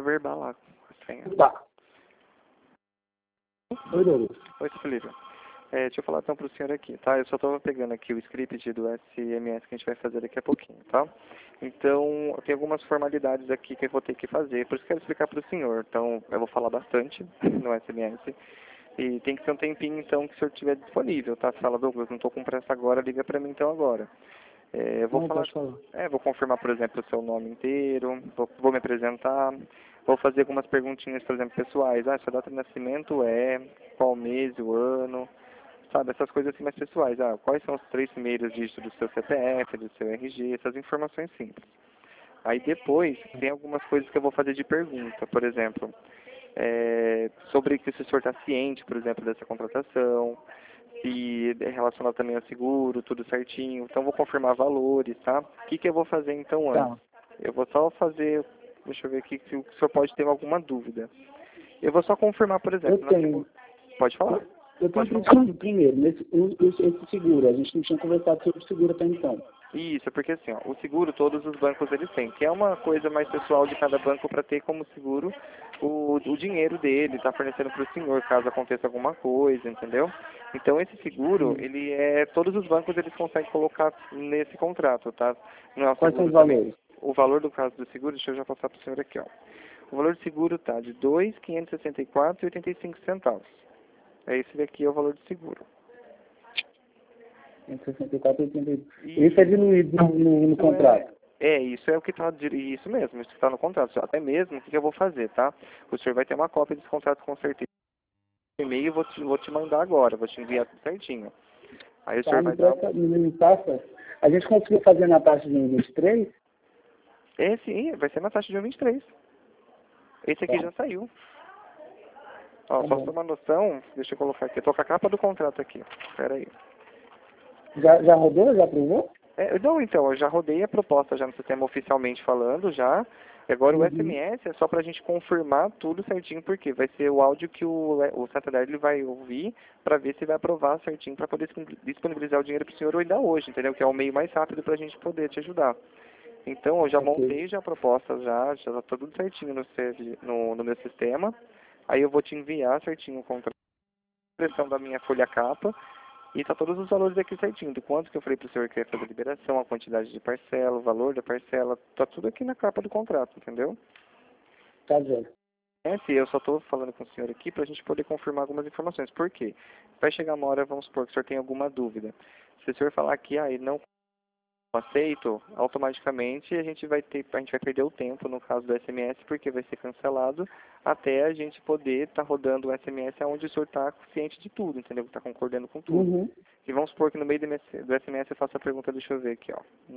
verbal lá. A senha. Tá. Oi, Douglas. Oi, Felipe. Deixa eu falar então pro senhor aqui, tá? Eu só tô pegando aqui o script do SMS que a gente vai fazer daqui a pouquinho, tá? Então, tem algumas formalidades aqui que eu vou ter que fazer, por isso que eu quero explicar pro senhor. Então, eu vou falar bastante no SMS. E tem que ser um tempinho, então, que o senhor tiver disponível, tá? Você fala, Douglas, não tô com pressa agora, liga pra mim então agora. Eu vou Não, falar, pode falar. vou confirmar, por exemplo, o seu nome inteiro, vou me apresentar, vou fazer algumas perguntinhas, por exemplo, pessoais. Ah, sua data de nascimento qual mês, o ano, sabe? Essas coisas assim mais pessoais. Ah, quais são os 3 primeiros dígitos do seu CPF, do seu RG, essas informações simples. Aí depois, tem algumas coisas que eu vou fazer de pergunta, por exemplo, sobre que se o senhor está ciente, por exemplo, dessa contratação, se é relacionado também ao seguro, tudo certinho. Então, vou confirmar valores, tá? O que eu vou fazer, então, antes? Tá. Eu vou só fazer, deixa eu ver aqui se o senhor pode ter alguma dúvida. Eu vou só confirmar, por exemplo, Eu tenho. Pode falar? Eu tenho Pode falar. primeiro, esse seguro. A gente não tinha conversado sobre o seguro até então. Isso, porque assim, ó, o seguro todos os bancos eles têm, que é uma coisa mais pessoal de cada banco para ter como seguro o dinheiro dele, tá fornecendo para o senhor caso aconteça alguma coisa, entendeu? Então esse seguro, Sim. ele todos os bancos eles conseguem colocar nesse contrato, tá? Não é um Quais são seguro os também. valores? O valor do caso do seguro, deixa eu já passar para o senhor aqui, ó. O valor do seguro tá de R$ 2.564,85. Esse daqui é o valor do seguro. Entre 64 e 82. E Isso é diluído no isso contrato. isso é o que está, isso mesmo, isso que está no contrato. Até mesmo, o que eu vou fazer, tá? O senhor vai ter uma cópia desse contrato com certeza. No e-mail eu vou te mandar agora, vou te enviar tudo certinho. Aí o Tá, senhor vai dar... me passa. A gente conseguiu fazer na taxa de 23? Sim, vai ser na taxa de 23. Esse aqui Tá, já saiu. Ó, tá só pra bom. ter uma noção, deixa eu colocar aqui. Eu tô com a capa do contrato aqui. Espera aí. Já rodou? Já aprovou? Não, então, eu já rodei a proposta já no sistema oficialmente falando já. E agora o Uhum. SMS é só pra gente confirmar tudo certinho, porque vai ser o áudio que o Santander ele vai ouvir para ver se vai aprovar certinho para poder disponibilizar o dinheiro pro senhor ainda hoje, entendeu? Que é o meio mais rápido pra gente poder te ajudar. Então, eu já Ok. montei já a proposta já tá tudo certinho no meu sistema. Aí eu vou te enviar certinho o contrato, a impressão da minha folha capa. E tá todos os valores aqui certinho, do quanto que eu falei pro senhor que ia fazer a liberação, a quantidade de parcela, o valor da parcela, tá tudo aqui na capa do contrato, entendeu? Tá vendo. Sim, eu só estou falando com o senhor aqui para a gente poder confirmar algumas informações. Por quê? Vai chegar uma hora, vamos supor que o senhor tem alguma dúvida. Se o senhor falar que ele não aceito, automaticamente a gente vai perder o tempo no caso do SMS, porque vai ser cancelado até a gente poder estar rodando o SMS onde o senhor está ciente de tudo, entendeu? Está concordando com tudo. Uhum. E vamos supor que no meio do SMS eu faço a pergunta, deixa eu ver aqui, ó.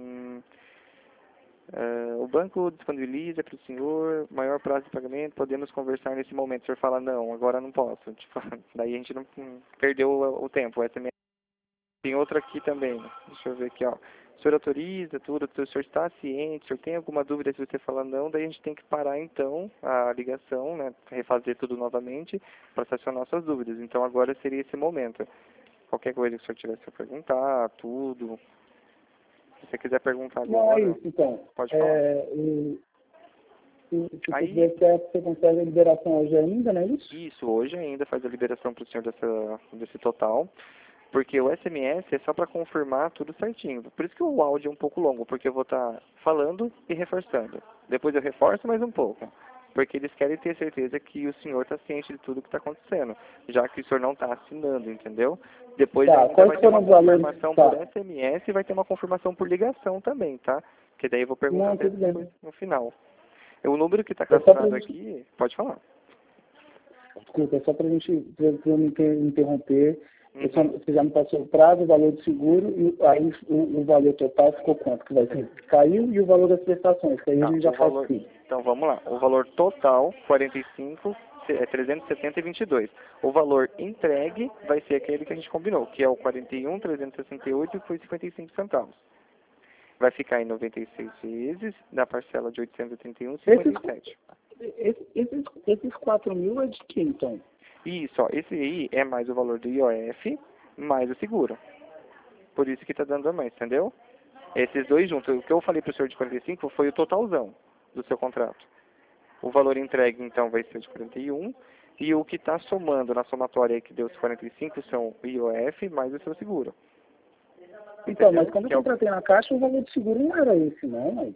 O banco disponibiliza para o senhor maior prazo de pagamento, podemos conversar nesse momento. O senhor fala, não, agora não posso. Tipo, daí a gente não perdeu o tempo. O SMS. Tem outra aqui também. Deixa eu ver aqui, ó. O senhor autoriza tudo, o senhor está ciente, o senhor tem alguma dúvida se você falar não, daí a gente tem que parar então a ligação, né, refazer tudo novamente para sacionar suas dúvidas. Então agora seria esse momento. Qualquer coisa que o senhor tivesse a perguntar, tudo. Se você quiser perguntar Não, é agora, isso, então. pode falar. Se você Aí, tiver certo, você consegue a liberação hoje ainda, não é isso? isso, hoje ainda faz a liberação para o senhor desse total, porque o SMS é só para confirmar tudo certinho. Por isso que o áudio é um pouco longo, porque eu vou estar falando e reforçando. Depois eu reforço mais um pouco, porque eles querem ter certeza que o senhor está ciente de tudo que está acontecendo, já que o senhor não está assinando, entendeu? Depois Tá, ainda vai quais ter foram uma os valores? confirmação por Tá. SMS e vai ter uma confirmação por ligação também, tá? Que daí eu vou perguntar Não, até tudo bem. depois, no final. O número que está É só pra cadastrado gente, aqui, pode falar. desculpa, é só pra gente, pra eu não interromper. Uhum. Você já me passou o prazo, o valor do seguro, e aí o valor total ficou quanto? Que vai ser? Caiu e o valor das prestações, que aí a Tá, gente já o faz valor. tudo. Então vamos lá. O valor total, 45, 370,22. O valor entregue vai ser aquele que a gente combinou, que é o 41, 368 e foi 55 centavos. Vai ficar em 96 vezes, na parcela de Esses, 831,57. esses 4 mil é de que, então? Isso, ó, esse aí é mais o valor do IOF, mais o seguro. Por isso que tá dando a mais, entendeu? Esses dois juntos. O que eu falei pro senhor de 45 foi o totalzão do seu contrato. O valor entregue, então, vai ser de 41. E o que está somando na somatória aí que deu os 45 são o IOF mais o seu seguro. Então, Entendeu? mas quando Que eu é o contratei na Caixa, o valor de seguro não era esse, não, mas...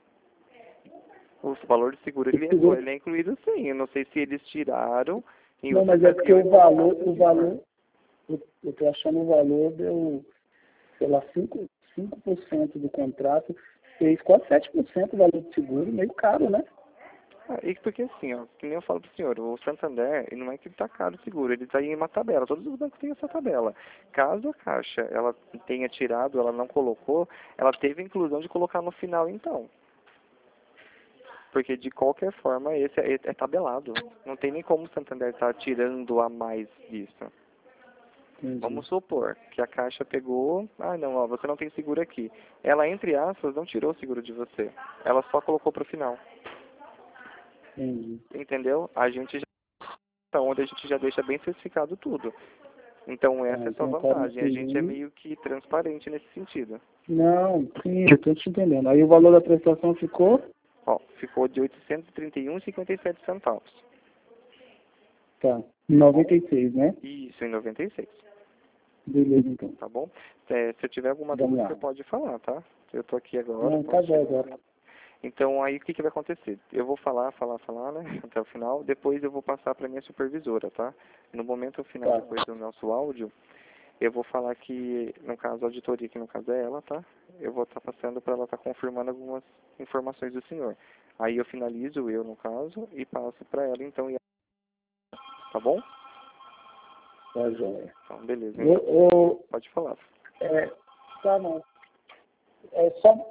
o valor de seguro, ele, seguro- ele é incluído sim. Eu não sei se eles tiraram em Não, outra mas é porque ocasião, o valor, eu tô achando o valor deu, sei lá, 5% do contrato, fez quase 7% do valor de seguro, meio caro, né? E porque assim, ó, que nem eu falo pro senhor, o Santander, ele não é que ele tá caro o seguro, ele tá em uma tabela, todos os bancos têm essa tabela. Caso a Caixa, ela tenha tirado, ela não colocou, ela teve a inclusão de colocar no final então. Porque de qualquer forma, esse é tabelado. Não tem nem como o Santander tá tirando a mais disso. Entendi. Vamos supor que a Caixa pegou, não, ó, você não tem seguro aqui. Ela, entre aspas, não tirou o seguro de você. Ela só colocou pro final. Entendi. Entendeu? A gente já, onde a gente já deixa bem especificado tudo. Então essa é a sua Então, vantagem. A gente é 41. meio que transparente nesse sentido. Não, sim, eu tô te entendendo. Aí o valor da prestação ficou? Ó, ficou de 831,57 centavos. Tá. 96, né? Isso, em 96. Beleza, então. Tá bom? Se eu tiver alguma Vamos dúvida, lá. você pode falar, tá? Eu tô aqui agora. Não, tá bom agora. Então aí o que vai acontecer? Eu vou falar, né? Até o final. Depois eu vou passar para minha supervisora, tá? No momento final, Tá. depois do nosso áudio, eu vou falar que, no caso, a auditoria, que no caso é ela, tá? Eu vou estar passando para ela estar confirmando algumas informações do senhor. Aí eu finalizo, eu no caso, e passo para ela, então, tá bom? Tá, joia. Então, beleza. Então, pode falar. Tá, não. É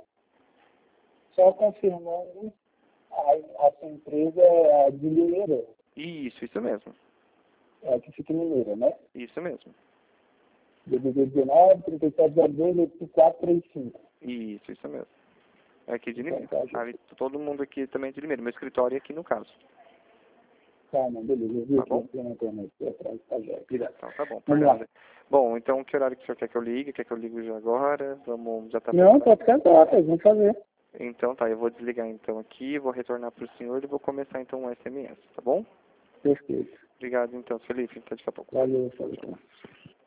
só confirmando, a sua empresa é a de Mineira, Isso mesmo. é a que fica em Mineira, né? Isso mesmo. DDD 19, 3702, 8435. Isso mesmo. É aqui de Então, Limeira. tá, gente. Ali, todo mundo aqui também é de Limeira. Meu escritório é aqui no caso. Tá, não, beleza. Eu vi Tá aqui bom? na internet, atrás, tá, joia. Obrigado. Então, tá bom. Por Vamos lá. nada. Bom, então que horário que o senhor quer que eu ligue? Quer que eu ligue já agora? Vamos, já tá Não, preparado? pode ficar agora, vamos fazer. Então tá, eu vou desligar então aqui, vou retornar pro senhor e vou começar então um SMS, tá bom? Perfeito. Obrigado então, Felipe. Até daqui a pouco. Valeu, tchau, tchau.